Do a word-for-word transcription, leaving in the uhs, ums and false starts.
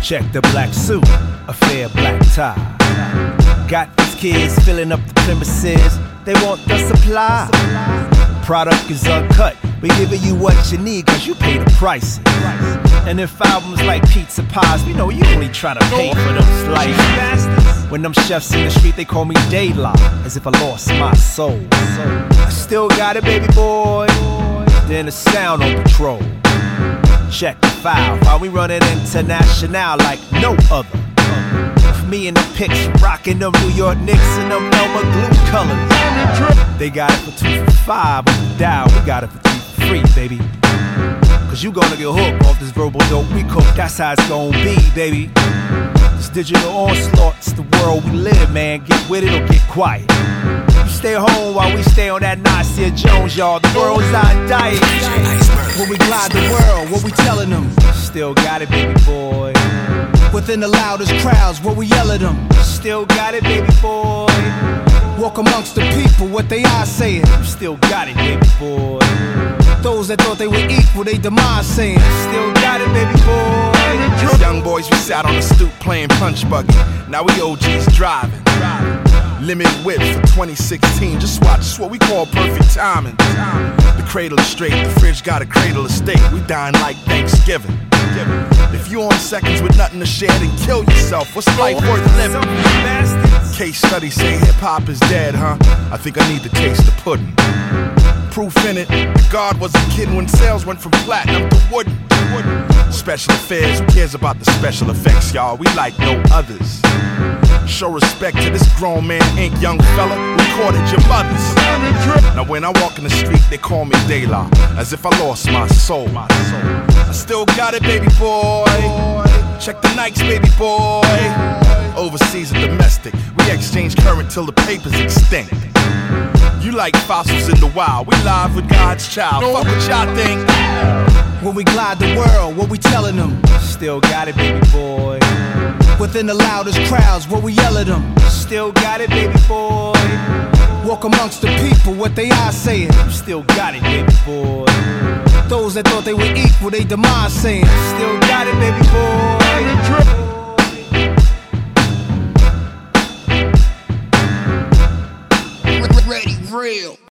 Check the black suit, a fair black tie. Got these kids filling up the premises. They want the supply. Product is uncut. We giving you what you need cause you pay the prices. And if albums like pizza pies, we know you only tryna pay for them slices. When them chefs in the street, they call me daylight, as if I lost my soul. I still got it, baby boy. Then the sound on patrol. Check the file, while we running international like no other. With me in the pics, rocking them New York Knicks and them Elmer Glue colors. They got it for two for five on the dial, we got it for two for free, baby. Cause you gonna get hooked off this verbal dope we cook, that's how it's gonna be, baby. This digital onslaught, it's the world we live, man. Get with it or get quiet. You stay home while we stay on that Nasir Jones, y'all. The world's our diet. When we glide the world, what we telling them? Still got it, baby boy. Within the loudest crowds, what we yell at them? Still got it, baby boy. Walk amongst the people, what they are saying? Still got it, baby boy. Those that thought they were equal, they demise saying. Still got it, baby boy. As young boys, we sat on the stoop playing punch buggy. Now we O Gs driving. Limited whip for twenty sixteen. Just watch, it's what we call perfect timing. The cradle is straight, the fridge got a cradle of steak. We dine like Thanksgiving. If you on seconds with nothing to share, then kill yourself. What's life worth living? Case studies say hip hop is dead, huh? I think I need to taste the pudding. Proof in it, God wasn't kidding when sales went from platinum to wooden. Special affairs, who cares about the special effects, y'all? We like no others. Show respect to this grown man, ain't young fella, recorded your mothers. Now when I walk in the street, they call me De La, as if I lost my soul. I still got it, baby boy. Check the Nikes, baby boy. Overseas and domestic, we exchange current till the paper's extinct. You like fossils in the wild, we live with God's child. Fuck what y'all think. When we glide the world, what we telling them? Still got it, baby boy. Within the loudest crowds, what we yell at them? Still got it, baby boy. Walk amongst the people, what they are saying? Still got it, baby boy. Those that thought they were equal, they demise saying. Still got it, baby boy. Ready, real.